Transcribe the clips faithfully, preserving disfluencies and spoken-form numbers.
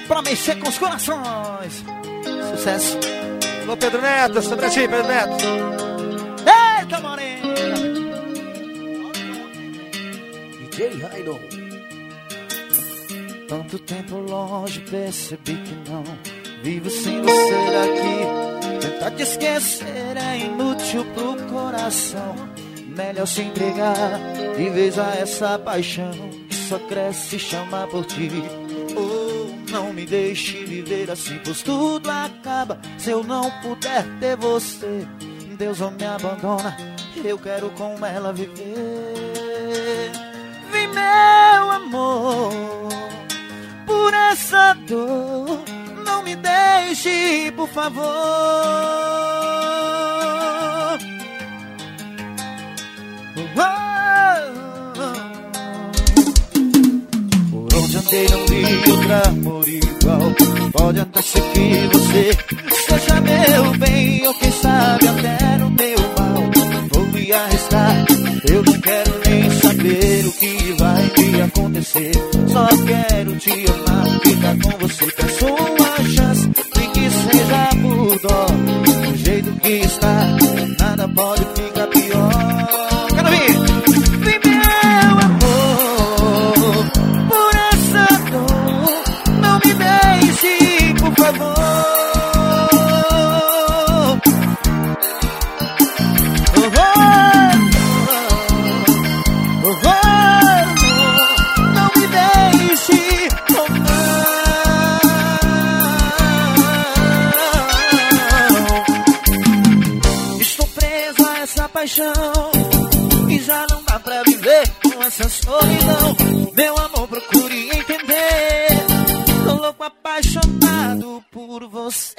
pra mexer com os corações. Sucesso. Alô, Pedro Neto, essa pra ti, Pedro Neto. Eita, morena. D J Rhino. Tanto tempo longe, percebi que não vivo sem você aqui. Tentar te esquecer é inútil pro coração. Melhor se entregar de vez a essa paixão que só cresce e chama por ti. Oh, não me deixe viver assim, pois tudo acaba se eu não puder ter você. Deus não me abandona, eu quero com ela viver. Vem, meu amor, por essa dor, não me deixe, por favor. Por onde andei não vi outro amor igual. Pode até ser que você seja meu bem, ou quem sabe até no meu mal. Vou me arriscar, eu não quero nem saber o que vai me acontecer. Só quero te amar, ficar com você. Peço uma chance, nem que seja por dó. Do jeito que está, nada pode ficar pior. Quero vir! Vem, meu amor, por essa dor, não me deixe, por favor. E já não dá pra viver com essa solidão. Meu amor, procure entender. Tô louco, apaixonado por você.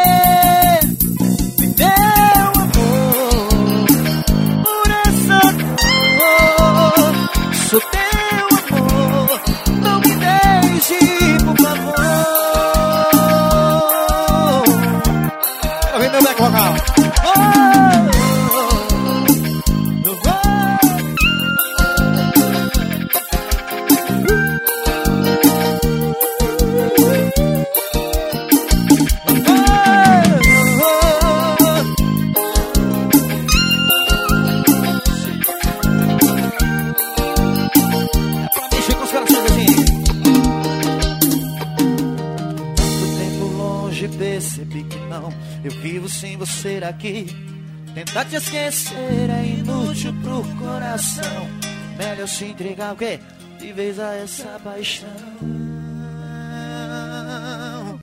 Meu amor, por essa dor. Sou teu amor, não me deixe, por favor. Tá vendo meu back vocal? Oh! Percebi que não, eu vivo sem você aqui. Tentar te esquecer é inútil pro coração. Melhor se entregar o quê? De vez a essa paixão.